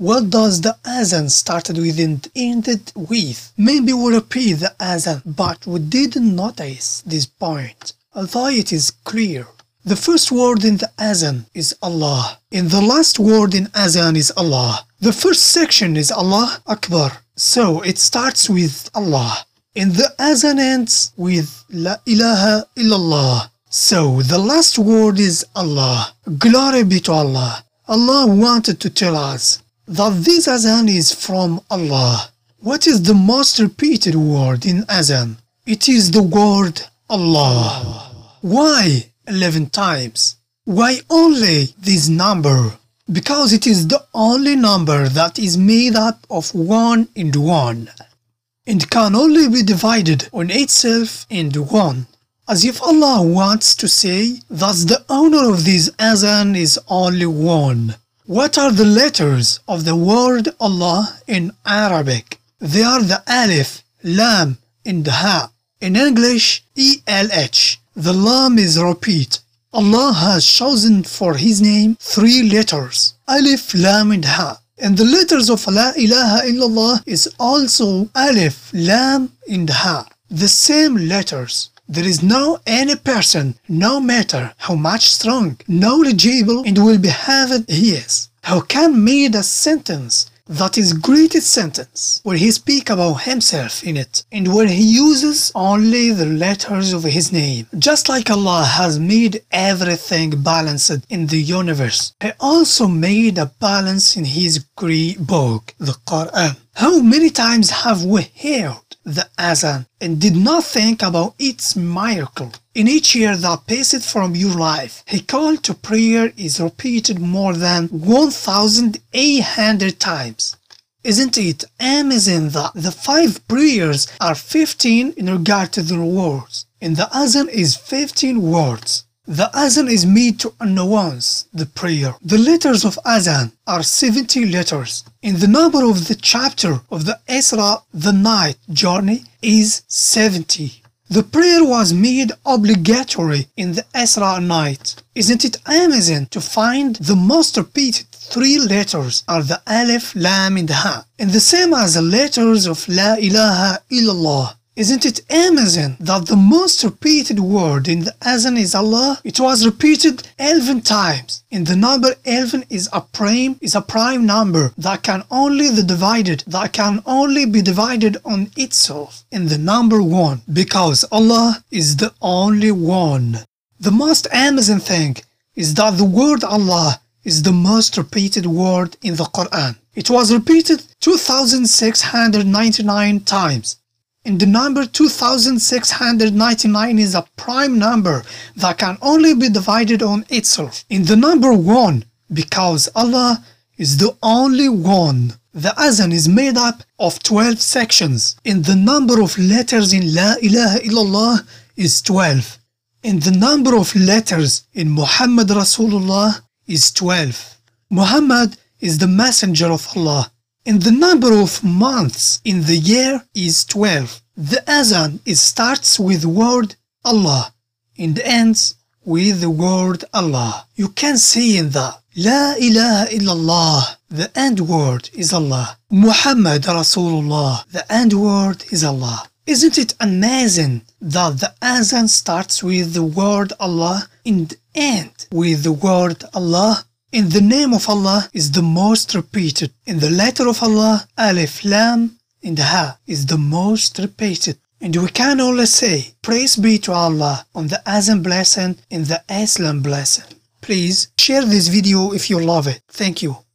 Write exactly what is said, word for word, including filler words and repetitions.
What does the azan started with and ended with? Maybe we repeat the azan, but we didn't notice this point, although it is clear. The first word in the azan is Allah, and the last word in azan is Allah. The first section is Allah Akbar, so it starts with Allah, and the azan ends with La ilaha illallah. So the last word is Allah. Glory be to Allah. Allah wanted to tell us that this azan is from Allah. What is the most repeated word in azan? It is the word Allah. Why eleven times? Why only this number? Because it is the only number that is made up of one and one, and can only be divided on itself and one. As if Allah wants to say that the owner of this azan is only one. What are the letters of the word Allah in Arabic? They are the Alif, Lam, and Ha. In English, E L H. The Lam is repeat. Allah has chosen for His name three letters, Alif, Lam, and Ha. And the letters of La ilaha illallah is also Alif, Lam, and Ha. The same letters. There is no any person, no matter how much strong, knowledgeable, and will behave he is, who can make a sentence that is greatest sentence, where he speak about himself in it, and where he uses only the letters of his name. Just like Allah has made everything balanced in the universe, He also made a balance in His great book, the Quran. How many times have we heard the azan and did not think about its miracle? In each year that passed from your life, a call to prayer is repeated more than one thousand eight hundred times. Isn't it amazing that the five prayers are fifteen in regard to their words, and the azan is fifteen words? The azan is made to announce the prayer. The letters of azan are seventy letters, and the number of the chapter of the Isra, the night journey, is seventy. The prayer was made obligatory in the Isra night. Isn't it amazing to find the most repeated three letters are the Alif, Lam, and Ha, and the same as the letters of La ilaha illallah? Isn't it amazing that the most repeated word in the azan is Allah? It was repeated eleven times, and the number eleven is a prime is a prime number that can only the divided that can only be divided on itself in the number one, because Allah is the only one. The most amazing thing is that the word Allah is the most repeated word in the Quran. It was repeated two thousand six hundred ninety-nine times. And the number two thousand six hundred ninety-nine is a prime number that can only be divided on itself in the number one, because Allah is the only one. The azan is made up of twelve sections, and the number of letters in La ilaha illallah is twelve, and the number of letters in Muhammad Rasulullah is twelve. Muhammad is the messenger of Allah, and the number of months in the year is twelve. The azan it starts with the word Allah and ends with the word Allah. You can see in the La ilaha illallah, the end word is Allah. Muhammad Rasulullah, the end word is Allah. Isn't it amazing that the azan starts with the word Allah and ends with the word Allah? And the name of Allah is the most repeated, and the letter of Allah, Alif, Lam, and Ha, is the most repeated. And we can only say, praise be to Allah on the azan blessing and the Islam blessing. Please share this video if you love it. Thank you.